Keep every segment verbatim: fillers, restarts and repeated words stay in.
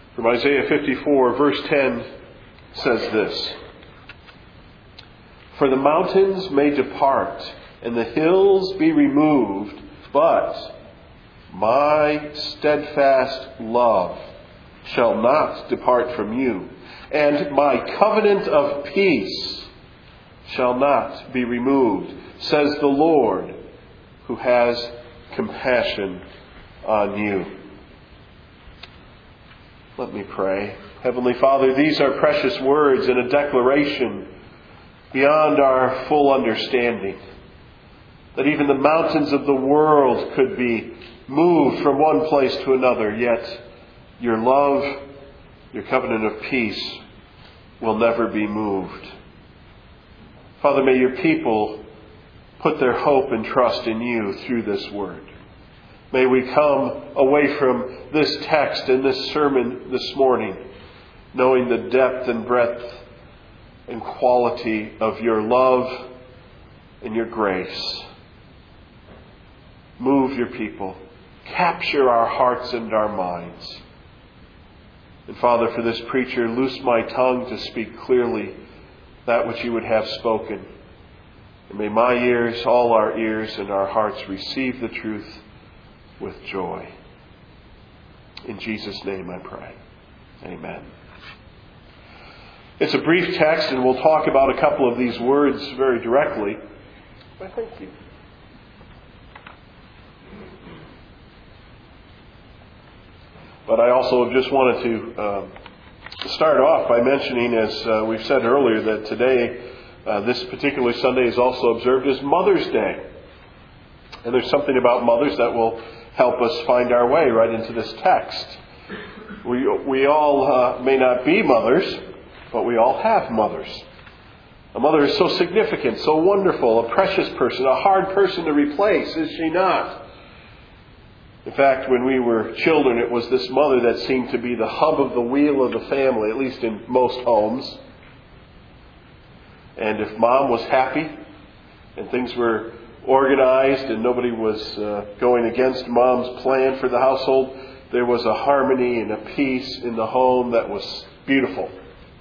From Isaiah fifty-four, verse ten says this: "For the mountains may depart, and the hills be removed, but my steadfast love shall not depart from you, and my covenant of peace shall not be removed, says the Lord, who has compassion on you." Let me pray. Heavenly Father, these are precious words and a declaration beyond our full understanding, that even the mountains of the world could be moved from one place to another, yet your love, your covenant of peace will never be moved. Father, may your people put their hope and trust in you through this word. May we come away from this text and this sermon this morning knowing the depth and breadth and quality of your love and your grace. Move your people. Capture our hearts and our minds. And Father, for this preacher, loose my tongue to speak clearly that which you would have spoken. And may my ears, all our ears and our hearts receive the truth with joy. In Jesus' name I pray. Amen. It's a brief text, and we'll talk about a couple of these words very directly. Well, thank you. But I also just wanted to um, start off by mentioning, as uh, we've said earlier, that today, uh, this particular Sunday, is also observed as Mother's Day. And there's something about mothers that will help us find our way right into this text. We we all uh, may not be mothers, but we all have mothers. A mother is so significant, so wonderful, a precious person, a hard person to replace, is she not? In fact, when we were children, it was this mother that seemed to be the hub of the wheel of the family, at least in most homes. And if Mom was happy and things were organized and nobody was uh, going against Mom's plan for the household, there was a harmony and a peace in the home that was beautiful.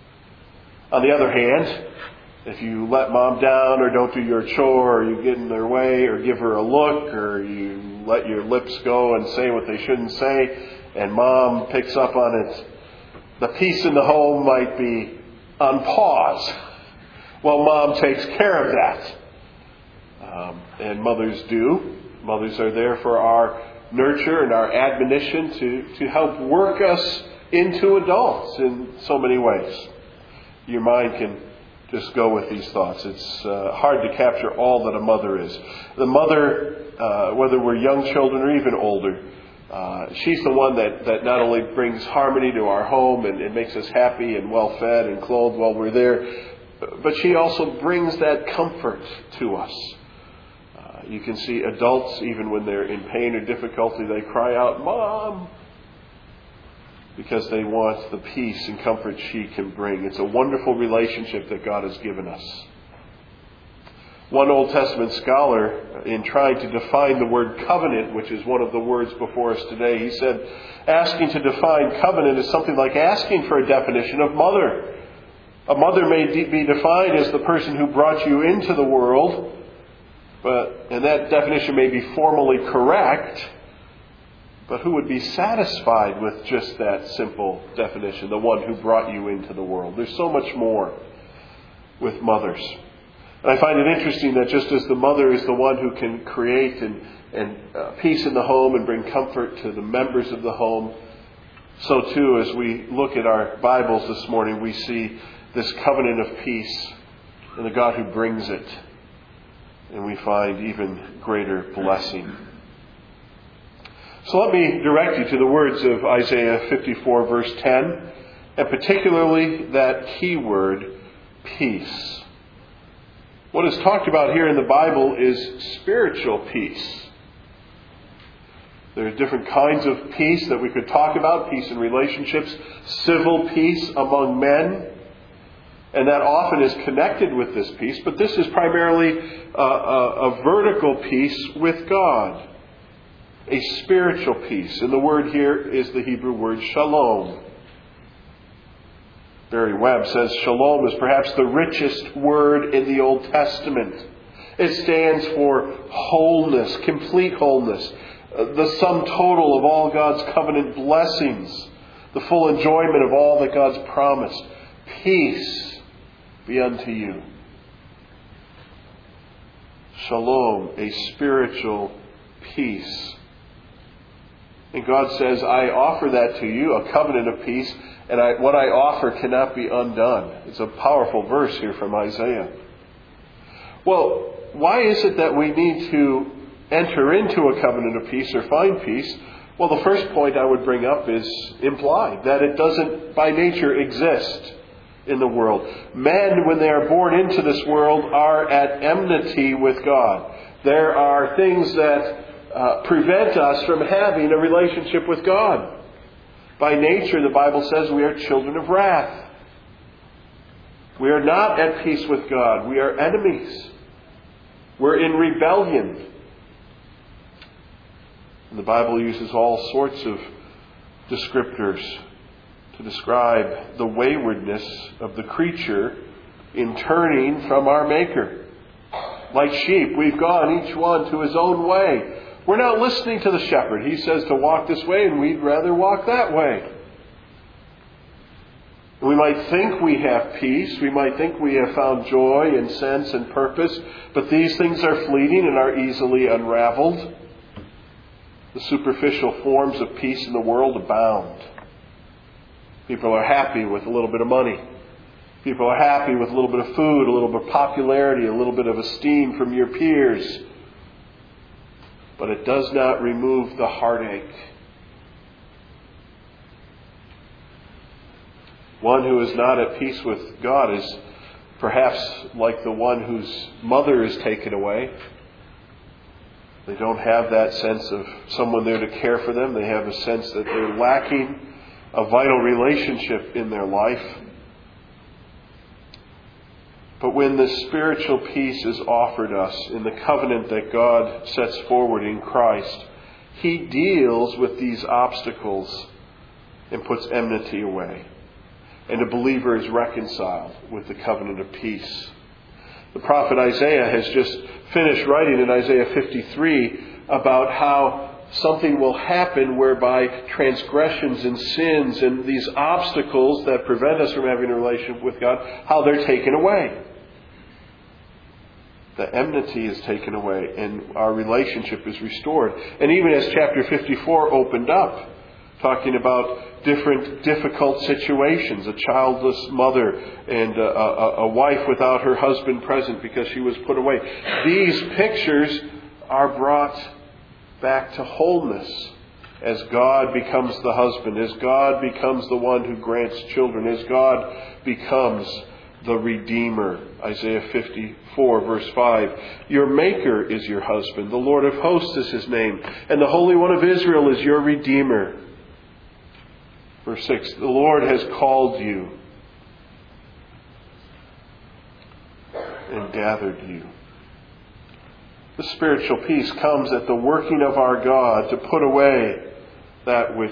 On the other hand, if you let Mom down or don't do your chore, or you get in their way or give her a look, or you let your lips go and say what they shouldn't say, and Mom picks up on it, the peace in the home might be on pause while Mom takes care of that. Um, and mothers do. Mothers are there for our nurture and our admonition to, to help work us into adults in so many ways. Your mind can just go with these thoughts. It's uh, hard to capture all that a mother is. The mother, uh, whether we're young children or even older, uh, she's the one that, that not only brings harmony to our home and, and makes us happy and well-fed and clothed while we're there, but she also brings that comfort to us. Uh, you can see adults, even when they're in pain or difficulty, they cry out, "Mom!" because they want the peace and comfort she can bring. It's a wonderful relationship that God has given us. One Old Testament scholar, in trying to define the word covenant, which is one of the words before us today, he said, asking to define covenant is something like asking for a definition of mother. A mother may de- be defined as the person who brought you into the world, but and that definition may be formally correct, but who would be satisfied with just that simple definition, the one who brought you into the world? There's so much more with mothers. And I find it interesting that just as the mother is the one who can create and, and uh, peace in the home and bring comfort to the members of the home, so too as we look at our Bibles this morning, we see this covenant of peace and the God who brings it. And we find even greater blessing. So let me direct you to the words of Isaiah fifty-four, verse ten, and particularly that key word, peace. What is talked about here in the Bible is spiritual peace. There are different kinds of peace that we could talk about, peace in relationships, civil peace among men, and that often is connected with this peace, but this is primarily a, a, a vertical peace with God. A spiritual peace. And the word here is the Hebrew word shalom. Barry Webb says shalom is perhaps the richest word in the Old Testament. It stands for wholeness, complete wholeness, the sum total of all God's covenant blessings, the full enjoyment of all that God's promised. Peace be unto you. Shalom, a spiritual peace. And God says, I offer that to you, a covenant of peace, and I, what I offer cannot be undone. It's a powerful verse here from Isaiah. Well, why is it that we need to enter into a covenant of peace or find peace? Well, the first point I would bring up is implied, that it doesn't by nature exist in the world. Men, when they are born into this world, are at enmity with God. There are things that uh, prevent us from having a relationship with God. By nature, the Bible says we are children of wrath. We are not at peace with God. We are enemies. We're in rebellion. And the Bible uses all sorts of descriptors to describe the waywardness of the creature in turning from our Maker. Like sheep, we've gone each one to his own way. We're not listening to the shepherd. He says to walk this way, and we'd rather walk that way. We might think we have peace. We might think we have found joy and sense and purpose. But these things are fleeting and are easily unraveled. The superficial forms of peace in the world abound. People are happy with a little bit of money. People are happy with a little bit of food, a little bit of popularity, a little bit of esteem from your peers. But it does not remove the heartache. One who is not at peace with God is perhaps like the one whose mother is taken away. They don't have that sense of someone there to care for them. They have a sense that they're lacking a vital relationship in their life. But when the spiritual peace is offered us in the covenant that God sets forward in Christ, He deals with these obstacles and puts enmity away. And a believer is reconciled with the covenant of peace. The prophet Isaiah has just finished writing in Isaiah fifty-three about how something will happen whereby transgressions and sins and these obstacles that prevent us from having a relationship with God, how they're taken away. The enmity is taken away and our relationship is restored. And even as chapter fifty-four opened up, talking about different difficult situations, a childless mother and a, a, a wife without her husband present because she was put away. These pictures are brought back to wholeness as God becomes the husband, as God becomes the one who grants children, as God becomes the Redeemer. Isaiah fifty-four verse five. Your Maker is your husband. The Lord of hosts is His name. And the Holy One of Israel is your Redeemer. Verse six. The Lord has called you and gathered you. The spiritual peace comes at the working of our God to put away that which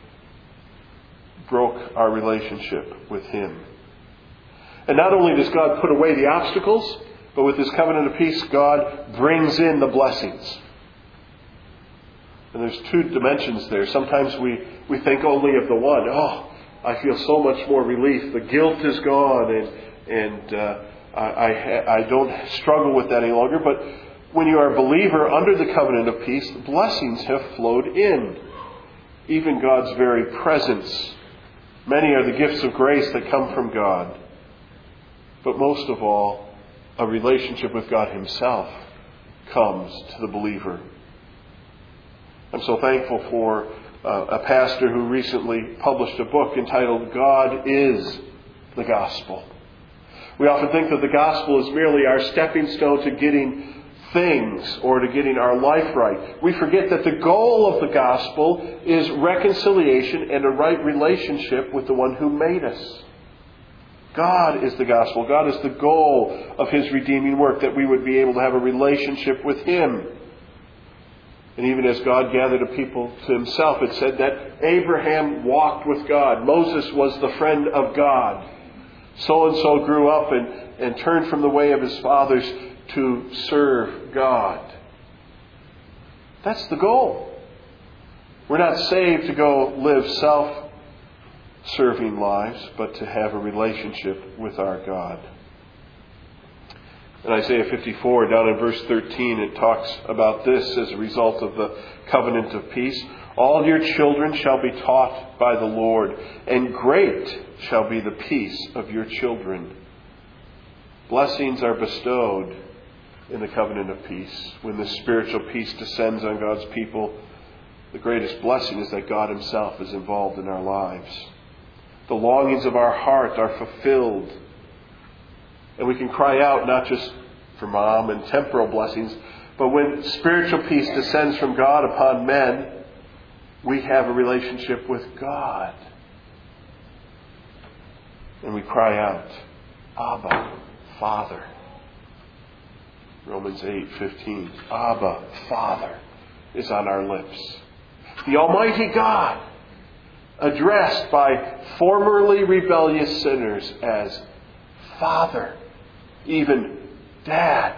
broke our relationship with Him. And not only does God put away the obstacles, but with this covenant of peace, God brings in the blessings. And there's two dimensions there. Sometimes we, we think only of the one. Oh, I feel so much more relief. The guilt is gone and, and uh, I, I, I don't struggle with that any longer. But when you are a believer under the covenant of peace, the blessings have flowed in. Even God's very presence. Many are the gifts of grace that come from God. But most of all, a relationship with God Himself comes to the believer. I'm so thankful for uh, a pastor who recently published a book entitled God is the Gospel. We often think that the gospel is merely our stepping stone to getting things or to getting our life right. We forget that the goal of the gospel is reconciliation and a right relationship with the one who made us. God is the gospel. God is the goal of His redeeming work, that we would be able to have a relationship with Him. And even as God gathered a people to Himself, it said that Abraham walked with God. Moses was the friend of God. So-and-so grew up and, and turned from the way of his fathers to serve God. That's the goal. We're not saved to go live self-serving lives, but to have a relationship with our God. In Isaiah fifty-four, down in verse thirteen, it talks about this as a result of the covenant of peace. All your children shall be taught by the Lord, and great shall be the peace of your children. Blessings are bestowed in the covenant of peace. When the spiritual peace descends on God's people, the greatest blessing is that God Himself is involved in our lives. The longings of our heart are fulfilled. And we can cry out not just for mom and temporal blessings, but when spiritual peace descends from God upon men, we have a relationship with God. And we cry out, Abba, Father. Romans eight fifteen. Abba, Father is on our lips. The Almighty God, addressed by formerly rebellious sinners as Father, even Dad,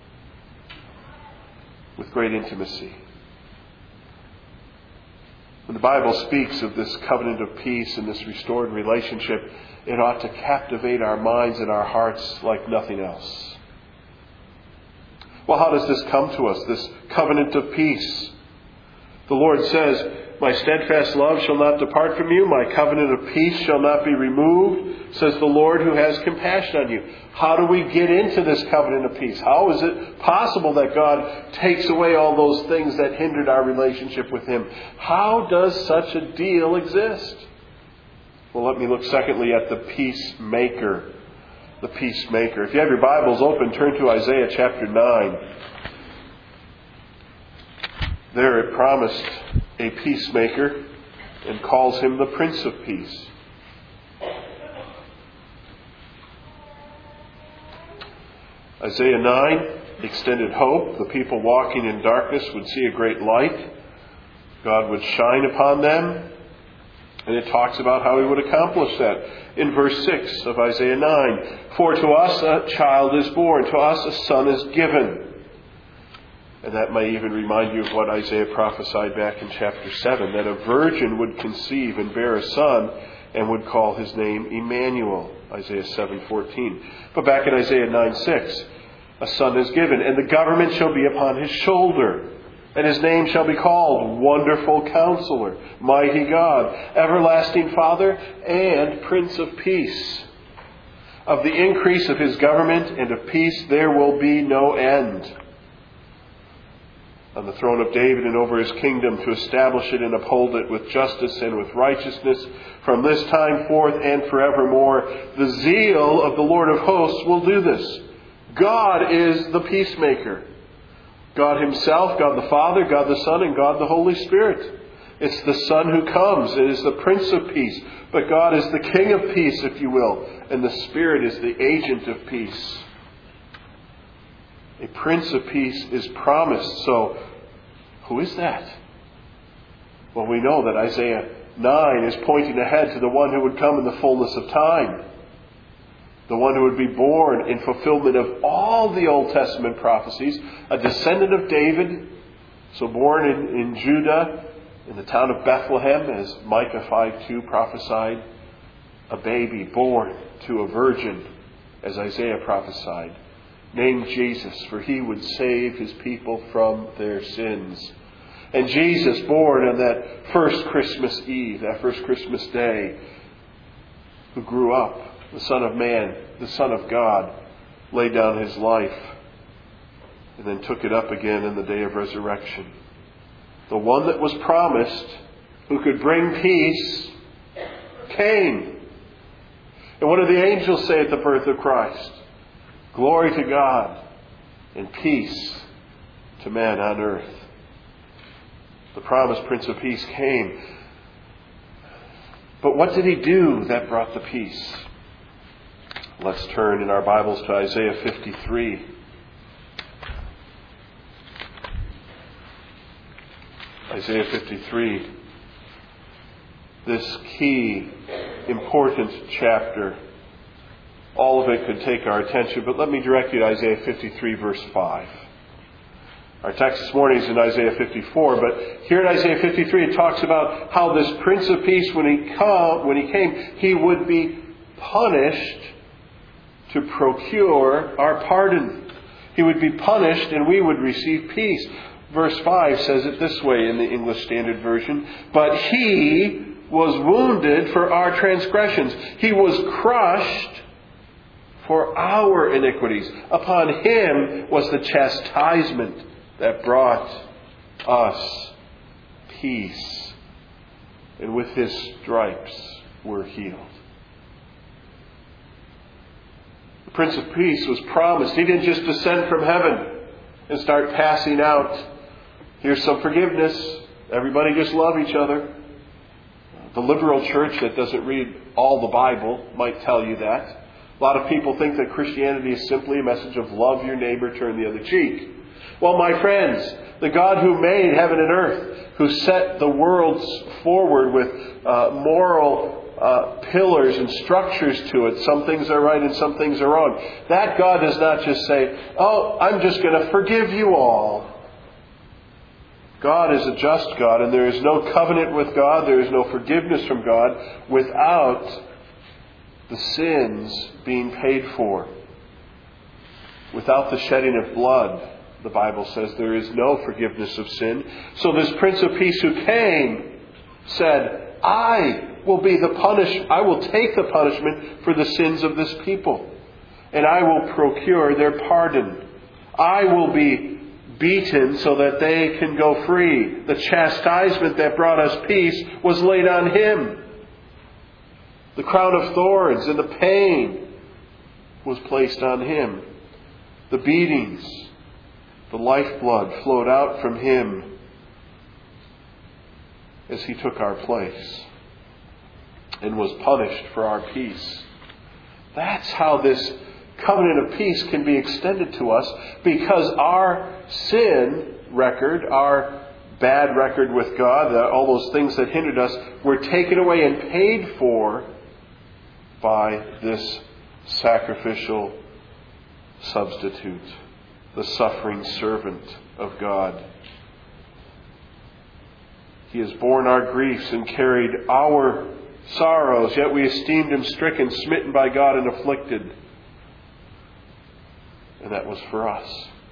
with great intimacy. When the Bible speaks of this covenant of peace and this restored relationship, it ought to captivate our minds and our hearts like nothing else. Well, how does this come to us, this covenant of peace? The Lord says, my steadfast love shall not depart from you. My covenant of peace shall not be removed, says the Lord who has compassion on you. How do we get into this covenant of peace? How is it possible that God takes away all those things that hindered our relationship with Him? How does such a deal exist? Well, let me look secondly at the peacemaker. The peacemaker. If you have your Bibles open, turn to Isaiah chapter nine. There it promised a peacemaker and calls him the Prince of Peace. Isaiah nine extended hope. The people walking in darkness would see a great light. God would shine upon them. And it talks about how He would accomplish that. In verse six of Isaiah nine, for to us a child is born, to us a son is given. And that may even remind you of what Isaiah prophesied back in chapter seven, that a virgin would conceive and bear a son and would call his name Emmanuel, Isaiah seven fourteen. But back in Isaiah nine six, a son is given, and the government shall be upon his shoulder. And his name shall be called Wonderful Counselor, Mighty God, Everlasting Father, and Prince of Peace. Of the increase of His government and of peace there will be no end. On the throne of David and over His kingdom, to establish it and uphold it with justice and with righteousness from this time forth and forevermore. The zeal of the Lord of hosts will do this. God is the peacemaker. God Himself, God the Father, God the Son, and God the Holy Spirit. It's the Son who comes. It is the Prince of Peace. But God is the King of Peace, if you will. And the Spirit is the agent of peace. A Prince of Peace is promised. So, who is that? Well, we know that Isaiah nine is pointing ahead to the one who would come in the fullness of time. The one who would be born in fulfillment of all the Old Testament prophecies, a descendant of David, so born in, in Judah, in the town of Bethlehem, as Micah five two prophesied, a baby born to a virgin, as Isaiah prophesied, named Jesus, for He would save His people from their sins. And Jesus, born on that first Christmas Eve, that first Christmas day, who grew up, the Son of Man, the Son of God, laid down His life and then took it up again in the day of resurrection. The one that was promised, who could bring peace, came. And what do the angels say at the birth of Christ? Glory to God and peace to man on earth. The promised Prince of Peace came. But what did He do that brought the peace? Let's turn in our Bibles to Isaiah fifty-three. Isaiah fifty-three. This key, important chapter all of it could take our attention, but let me direct you to Isaiah fifty-three, verse five. Our text this morning is in Isaiah fifty-four, but here in Isaiah fifty-three it talks about how this Prince of Peace, when he come, when he came, he would be punished to procure our pardon. He would be punished and we would receive peace. Verse five says it this way in the English Standard Version, "But he was wounded for our transgressions. He was crushed for our iniquities. Upon him was the chastisement that brought us peace. And with his stripes we're healed." The Prince of Peace was promised. He didn't just descend from heaven and start passing out, "Here's some forgiveness. Everybody just love each other." The liberal church that doesn't read all the Bible might tell you that. A lot of people think that Christianity is simply a message of love your neighbor, turn the other cheek. Well, my friends, the God who made heaven and earth, who set the worlds forward with uh, moral uh, pillars and structures to it, some things are right and some things are wrong. That God does not just say, "Oh, I'm just going to forgive you all." God is a just God, and there is no covenant with God, there is no forgiveness from God without the sins being paid for. Without the shedding of blood, the Bible says, there is no forgiveness of sin. So this Prince of Peace who came said, I will be the punish. I will take the punishment for the sins of this people, and I will procure their pardon. I will be beaten so that they can go free. The chastisement that brought us peace was laid on him. The crown of thorns and the pain was placed on him. The beatings, the lifeblood flowed out from him as he took our place and was punished for our peace. That's how this covenant of peace can be extended to us, because our sin record, our bad record with God, all those things that hindered us, were taken away and paid for by this sacrificial substitute, the suffering servant of God. He has borne our griefs and carried our sorrows, yet we esteemed him stricken, smitten by God, and afflicted. And that was for us.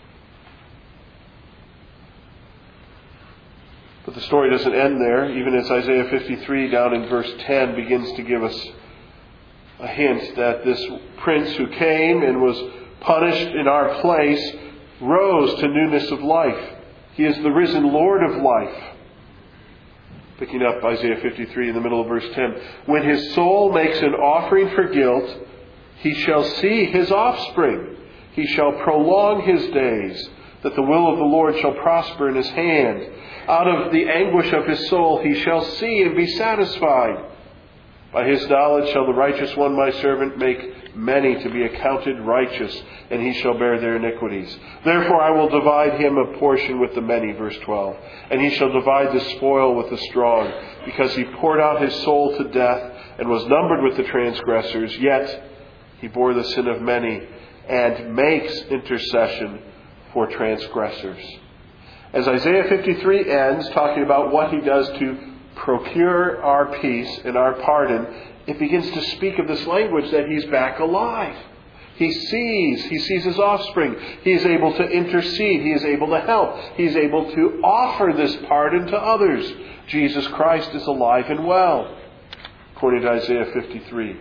But the story doesn't end there, even as Isaiah fifty-three down in verse ten begins to give us a hint that this prince who came and was punished in our place rose to newness of life. He is the risen Lord of life. Picking up Isaiah fifty-three in the middle of verse ten. When his soul makes an offering for guilt, he shall see his offspring. He shall prolong his days, that the will of the Lord shall prosper in his hand. Out of the anguish of his soul he shall see and be satisfied. By his knowledge shall the righteous one, my servant, make many to be accounted righteous, and he shall bear their iniquities. Therefore I will divide him a portion with the many, verse twelve, and he shall divide the spoil with the strong, because he poured out his soul to death and was numbered with the transgressors, yet he bore the sin of many and makes intercession for transgressors. As Isaiah fifty-three ends, talking about what he does to procure our peace and our pardon, it begins to speak of this language that he's back alive. He sees, he sees his offspring. He is able to intercede. He is able to help. He is able to offer this pardon to others. Jesus Christ is alive and well, according to Isaiah fifty-three.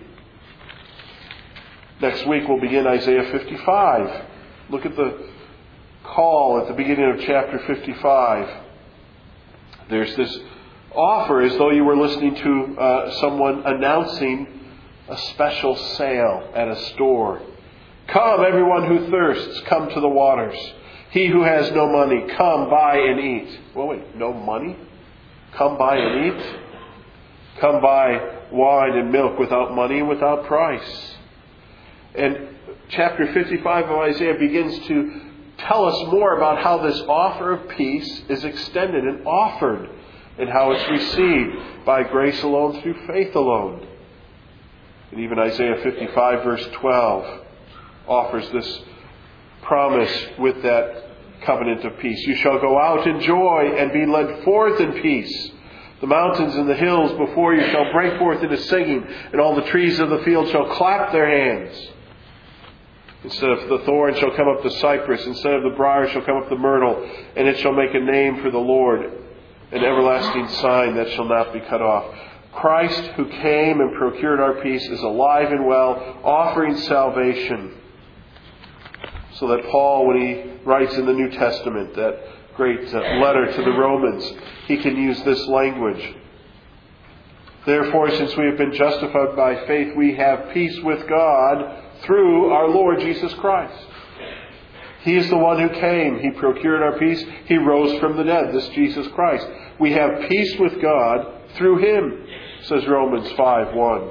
Next week we'll begin Isaiah fifty-five. Look at the call at the beginning of chapter fifty-five. There's this offer as though you were listening to uh, someone announcing a special sale at a store. Come, everyone who thirsts, come to the waters. He who has no money, come buy and eat. Well, wait, no money? Come buy and eat? Come buy wine and milk without money and without price. And chapter fifty-five of Isaiah begins to tell us more about how this offer of peace is extended and offered, and how it's received by grace alone through faith alone. And even Isaiah fifty-five verse twelve offers this promise with that covenant of peace. You shall go out in joy and be led forth in peace. The mountains and the hills before you shall break forth into singing, and all the trees of the field shall clap their hands. Instead of the thorn shall come up the cypress, instead of the briar shall come up the myrtle, and it shall make a name for the Lord, an everlasting sign that shall not be cut off. Christ, who came and procured our peace, is alive and well, offering salvation. So that Paul, when he writes in the New Testament, that great uh, letter to the Romans, he can use this language. Therefore, since we have been justified by faith, we have peace with God through our Lord Jesus Christ. He is the one who came. He procured our peace. He rose from the dead, this Jesus Christ. We have peace with God through Him, says Romans five one.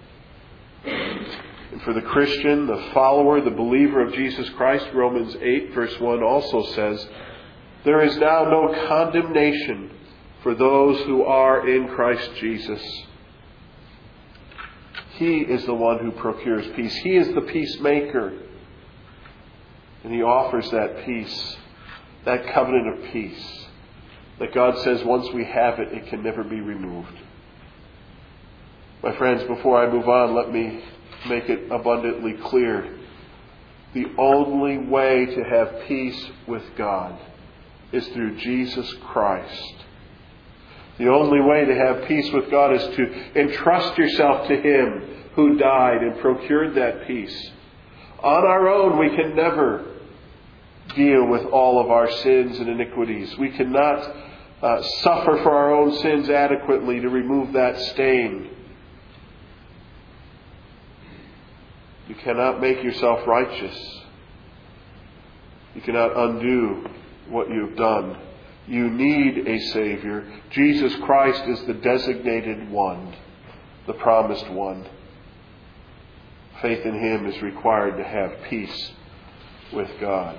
And for the Christian, the follower, the believer of Jesus Christ, Romans eight verse one also says, there is now no condemnation for those who are in Christ Jesus. He is the one who procures peace. He is the peacemaker. And He offers that peace, that covenant of peace, that God says once we have it, it can never be removed. My friends, before I move on, let me make it abundantly clear. The only way to have peace with God is through Jesus Christ. The only way to have peace with God is to entrust yourself to Him who died and procured that peace. On our own, we can never deal with all of our sins and iniquities. We cannot uh, suffer for our own sins adequately to remove that stain. You cannot make yourself righteous. You cannot undo what you've done. You need a Savior. Jesus Christ is the designated one, the promised one. Faith in Him is required to have peace with God.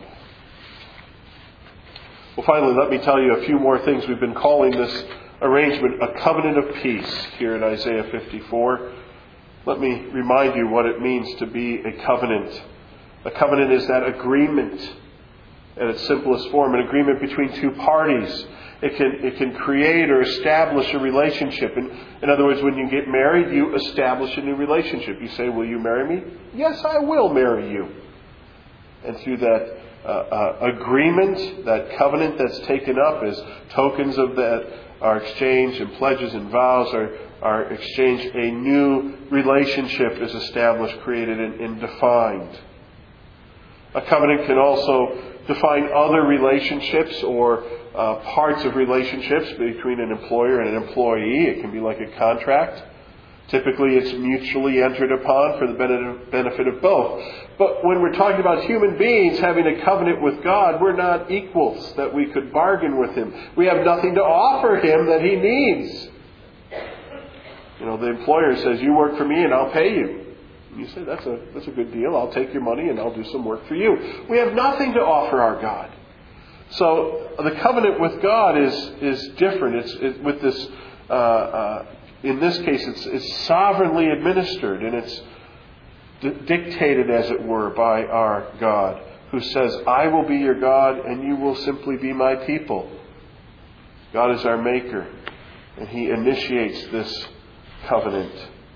Well, finally, let me tell you a few more things. We've been calling this arrangement a covenant of peace here in Isaiah fifty-four. Let me remind you what it means to be a covenant. A covenant is that agreement at its simplest form, an agreement between two parties. It can it can create or establish a relationship. In, in other words, when you get married, you establish a new relationship. You say, will you marry me? Yes, I will marry you. And through that uh, uh, agreement, that covenant that's taken up as tokens of that are exchanged, and pledges and vows are, are exchanged, a new relationship is established, created, and, and defined. A covenant can also define other relationships or uh, parts of relationships between an employer and an employee. It can be like a contract. Typically, it's mutually entered upon for the benefit of both. But when we're talking about human beings having a covenant with God, we're not equals that we could bargain with Him. We have nothing to offer Him that He needs. You know, the employer says, you work for me and I'll pay you. You say, that's a that's a good deal. I'll take your money and I'll do some work for you. We have nothing to offer our God. So the covenant with God is is different. It's it, with this. Uh, uh, in this case, it's it's sovereignly administered, and it's d- dictated, as it were, by our God, who says, "I will be your God, and you will simply be my people." God is our Maker, and He initiates this covenant.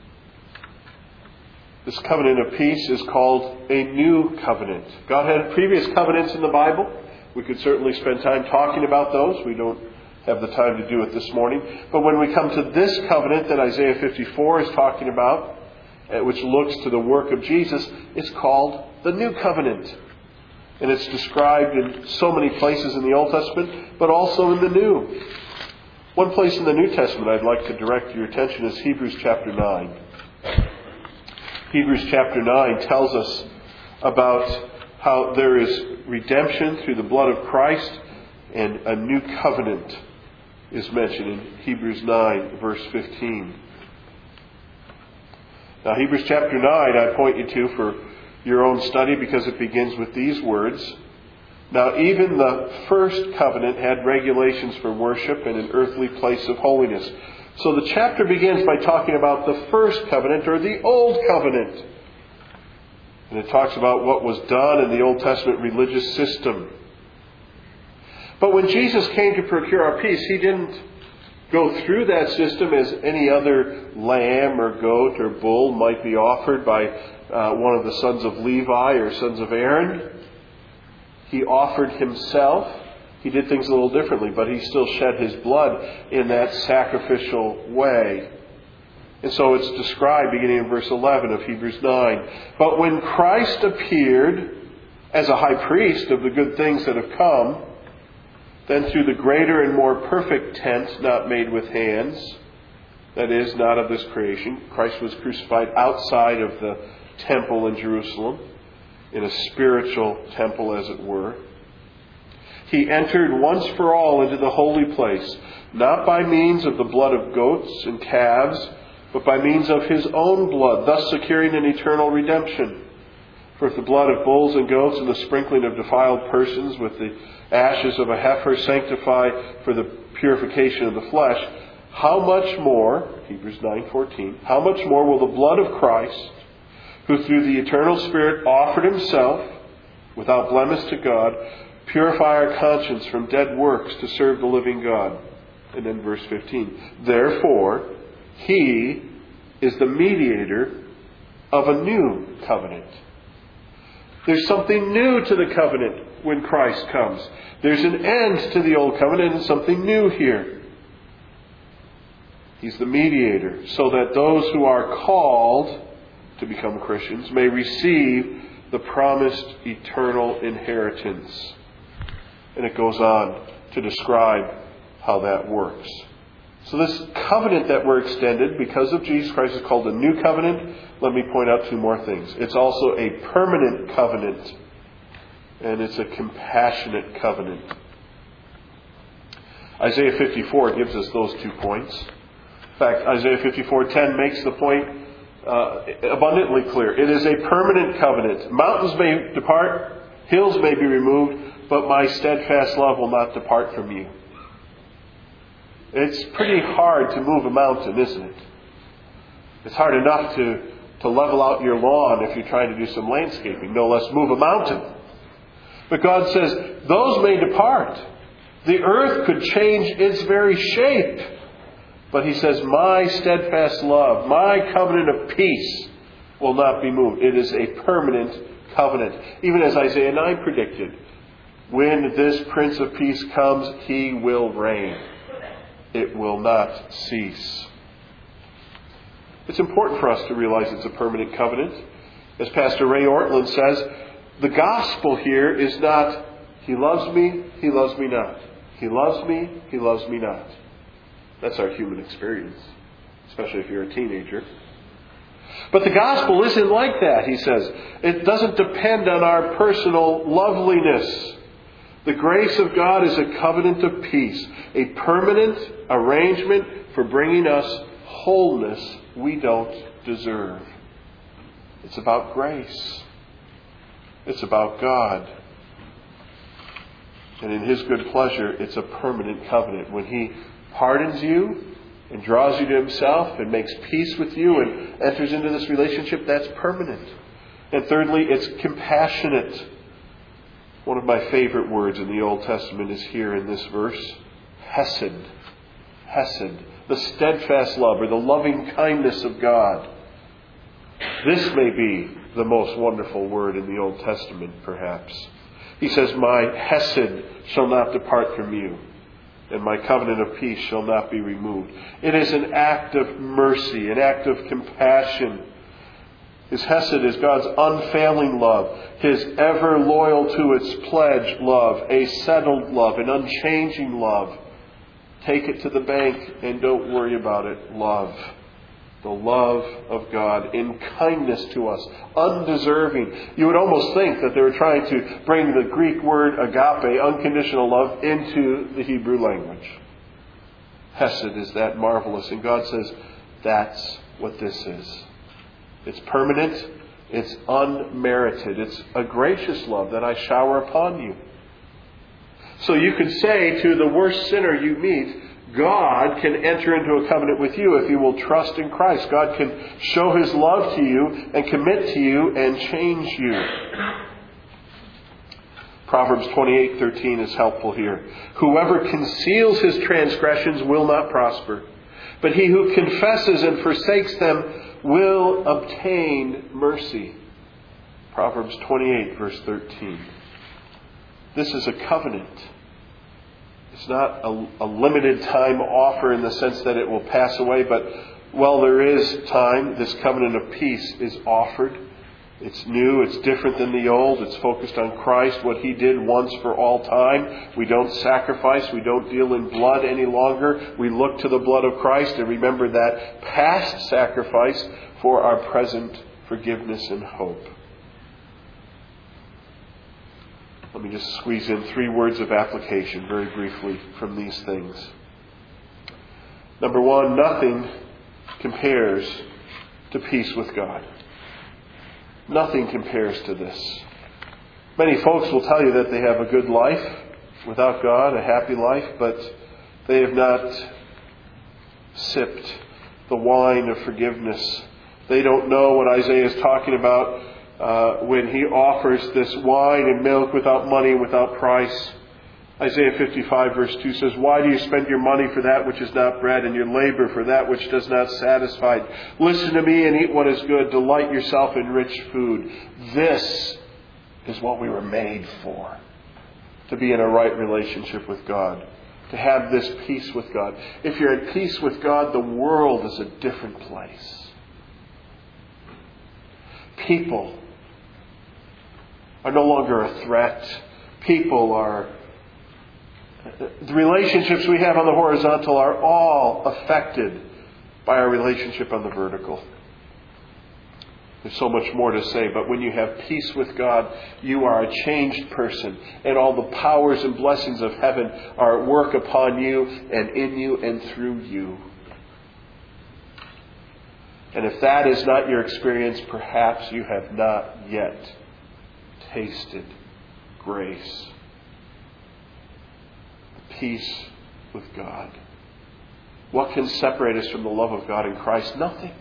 This covenant of peace is called a new covenant. God had previous covenants in the Bible. We could certainly spend time talking about those. We don't have the time to do it this morning. But when we come to this covenant that Isaiah fifty-four is talking about, which looks to the work of Jesus, it's called the new covenant. And it's described in so many places in the Old Testament, but also in the New. One place in the New Testament I'd like to direct your attention is Hebrews chapter nine. Hebrews chapter nine tells us about how there is redemption through the blood of Christ, and a new covenant is mentioned in Hebrews nine, verse fifteen. Now, Hebrews chapter nine, I point you to for your own study because it begins with these words. Now, even the first covenant had regulations for worship and an earthly place of holiness. So the chapter begins by talking about the first covenant, or the Old Covenant. And it talks about what was done in the Old Testament religious system. But when Jesus came to procure our peace, He didn't go through that system as any other lamb or goat or bull might be offered by uh, one of the sons of Levi or sons of Aaron. He offered Himself. He did things a little differently, but He still shed His blood in that sacrificial way. And so it's described beginning in verse eleven of Hebrews nine. But when Christ appeared as a high priest of the good things that have come, then through the greater and more perfect tent not made with hands, that is, not of this creation, Christ was crucified outside of the temple in Jerusalem, in a spiritual temple as it were. He entered once for all into the holy place, not by means of the blood of goats and calves, but by means of His own blood, thus securing an eternal redemption. For if the blood of bulls and goats and the sprinkling of defiled persons with the ashes of a heifer sanctify for the purification of the flesh, how much more, Hebrews nine fourteen, how much more will the blood of Christ, who through the eternal Spirit offered Himself without blemish to God, purify our conscience from dead works to serve the living God. And then verse fifteen. Therefore, He is the mediator of a new covenant. There's something new to the covenant when Christ comes. There's an end to the old covenant and something new here. He's the mediator so that those who are called to become Christians may receive the promised eternal inheritance. And it goes on to describe how that works. So this covenant that we're extended because of Jesus Christ is called a new covenant. Let me point out two more things. It's also a permanent covenant. And it's a compassionate covenant. Isaiah fifty-four gives us those two points. In fact, Isaiah fifty-four ten makes the point uh, abundantly clear. It is a permanent covenant. Mountains may depart, hills may be removed, but my steadfast love will not depart from you. It's pretty hard to move a mountain, isn't it? It's hard enough to, to level out your lawn if you're trying to do some landscaping, no less move a mountain. But God says, those may depart. The earth could change its very shape. But He says, my steadfast love, my covenant of peace will not be moved. It is a permanent covenant. Even as Isaiah nine predicted, when this Prince of Peace comes, He will reign. It will not cease. It's important for us to realize it's a permanent covenant. As Pastor Ray Ortland says, the gospel here is not, He loves me, He loves me not. He loves me, He loves me not. That's our human experience, especially if you're a teenager. But the gospel isn't like that, he says. It doesn't depend on our personal loveliness. The grace of God is a covenant of peace, a permanent arrangement for bringing us wholeness we don't deserve. It's about grace. It's about God. And in His good pleasure, it's a permanent covenant. When He pardons you and draws you to Himself and makes peace with you and enters into this relationship, that's permanent. And thirdly, it's compassionate. One of my favorite words in the Old Testament is here in this verse. Hesed. Hesed. The steadfast love or the loving kindness of God. This may be the most wonderful word in the Old Testament, perhaps. He says, my Hesed shall not depart from you, and my covenant of peace shall not be removed. It is an act of mercy, an act of compassion. His Hesed is God's unfailing love, His ever loyal to its pledge love, a settled love, an unchanging love. Take it to the bank and don't worry about it. Love. The love of God in kindness to us, undeserving. You would almost think that they were trying to bring the Greek word agape, unconditional love, into the Hebrew language. Hesed is that marvelous. And God says, that's what this is. It's permanent. It's unmerited. It's a gracious love that I shower upon you. So you could say to the worst sinner you meet, God can enter into a covenant with you if you will trust in Christ. God can show His love to you and commit to you and change you. Proverbs twenty-eight thirteen is helpful here. Whoever conceals his transgressions will not prosper, but he who confesses and forsakes them will obtain mercy. Proverbs twenty-eight verse thirteen. This is a covenant. It's not a, a limited time offer in the sense that it will pass away, but while there is time, this covenant of peace is offered. It's new, it's different than the old, it's focused on Christ, what He did once for all time. We don't sacrifice, we don't deal in blood any longer. We look to the blood of Christ and remember that past sacrifice for our present forgiveness and hope. Let me just squeeze in three words of application very briefly from these things. Number one, nothing compares to peace with God. Nothing compares to this. Many folks will tell you that they have a good life without God, a happy life, but they have not sipped the wine of forgiveness. They don't know what Isaiah is talking about uh, when he offers this wine and milk without money and without price. Isaiah fifty-five verse two says, "Why do you spend your money for that which is not bread, and your labor for that which does not satisfy? Listen to me and eat what is good. Delight yourself in rich food." This is what we were made for. To be in a right relationship with God. To have this peace with God. If you're at peace with God, the world is a different place. People are no longer a threat. People are... The relationships we have on the horizontal are all affected by our relationship on the vertical. There's so much more to say, but when you have peace with God, you are a changed person, and all the powers and blessings of heaven are at work upon you and in you and through you. And if that is not your experience, perhaps you have not yet tasted grace. Peace with God. What can separate us from the love of God in Christ? Nothing.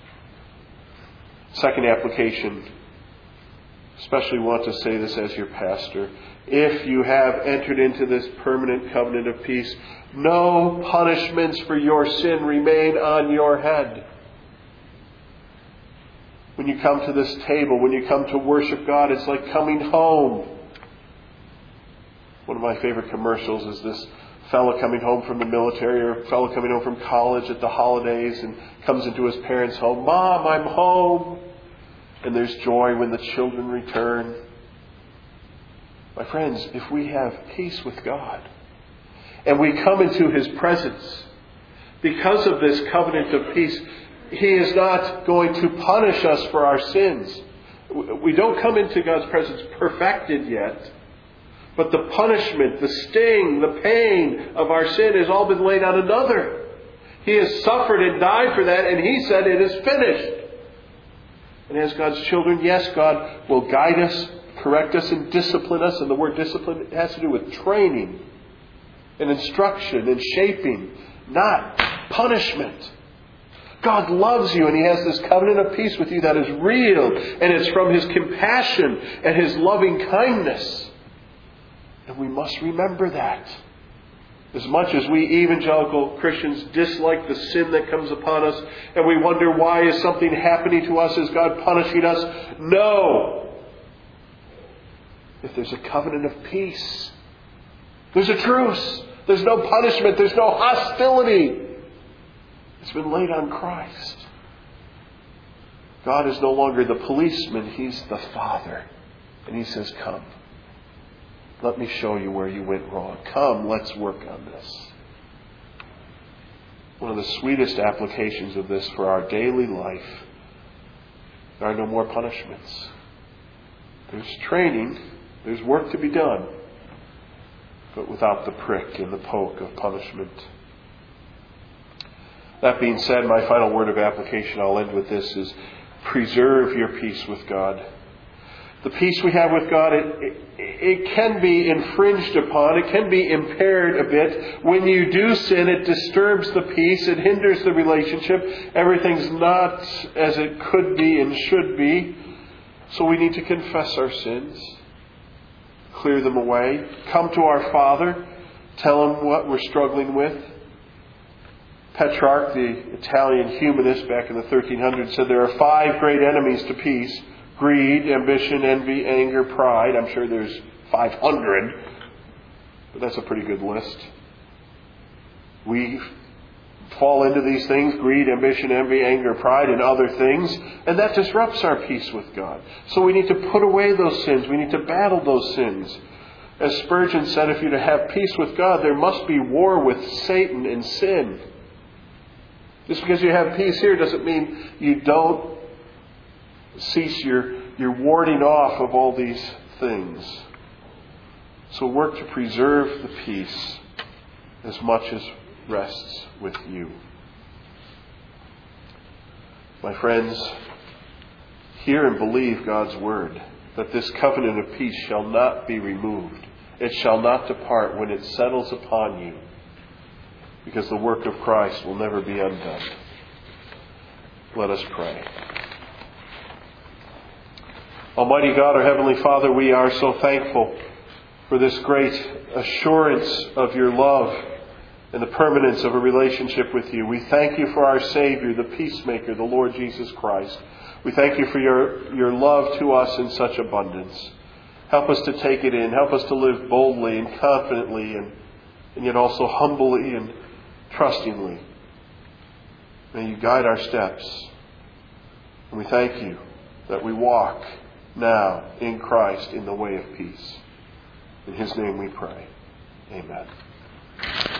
Second application, especially want to say this as your pastor. If you have entered into this permanent covenant of peace, no punishments for your sin remain on your head. When you come to this table, when you come to worship God, it's like coming home. One of my favorite commercials is this fellow coming home from the military or a fellow coming home from college at the holidays and comes into his parents' home. "Mom, I'm home." And there's joy when the children return. My friends, if we have peace with God and we come into His presence, because of this covenant of peace, He is not going to punish us for our sins. We don't come into God's presence perfected yet. But the punishment, the sting, the pain of our sin has all been laid on another. He has suffered and died for that, and He said it is finished. And as God's children, yes, God will guide us, correct us, and discipline us. And the word discipline has to do with training and instruction and shaping, not punishment. God loves you, and He has this covenant of peace with you that is real, and it's from His compassion and His loving kindness. And we must remember that. As much as we evangelical Christians dislike the sin that comes upon us, and we wonder, why is something happening to us? Is God punishing us? No! If there's a covenant of peace, there's a truce. There's no punishment. There's no hostility. It's been laid on Christ. God is no longer the policeman. He's the Father. And He says, "Come. Let me show you where you went wrong. Come, let's work on this." One of the sweetest applications of this for our daily life, there are no more punishments. There's training, there's work to be done, but without the prick and the poke of punishment. That being said, my final word of application, I'll end with this, is preserve your peace with God. The peace we have with God, it, it, it can be infringed upon. It can be impaired a bit. When you do sin, it disturbs the peace. It hinders the relationship. Everything's not as it could be and should be. So we need to confess our sins. Clear them away. Come to our Father. Tell Him what we're struggling with. Petrarch, the Italian humanist back in the thirteen hundreds, said there are five great enemies to peace. Greed, ambition, envy, anger, pride. I'm sure there's five hundred, but that's a pretty good list. We fall into these things, greed, ambition, envy, anger, pride, and other things, and that disrupts our peace with God. So we need to put away those sins. We need to battle those sins. As Spurgeon said, if you're to have peace with God, there must be war with Satan and sin. Just because you have peace here doesn't mean you don't cease your, your warding off of all these things. So work to preserve the peace as much as rests with you. My friends, hear and believe God's word, that this covenant of peace shall not be removed. It shall not depart when it settles upon you, because the work of Christ will never be undone. Let us pray. Almighty God, our Heavenly Father, we are so thankful for this great assurance of your love and the permanence of a relationship with you. We thank you for our Savior, the peacemaker, the Lord Jesus Christ. We thank you for your, your love to us in such abundance. Help us to take it in. Help us to live boldly and confidently and, and yet also humbly and trustingly. May you guide our steps. And we thank you that we walk now in Christ in the way of peace. In His name we pray. Amen.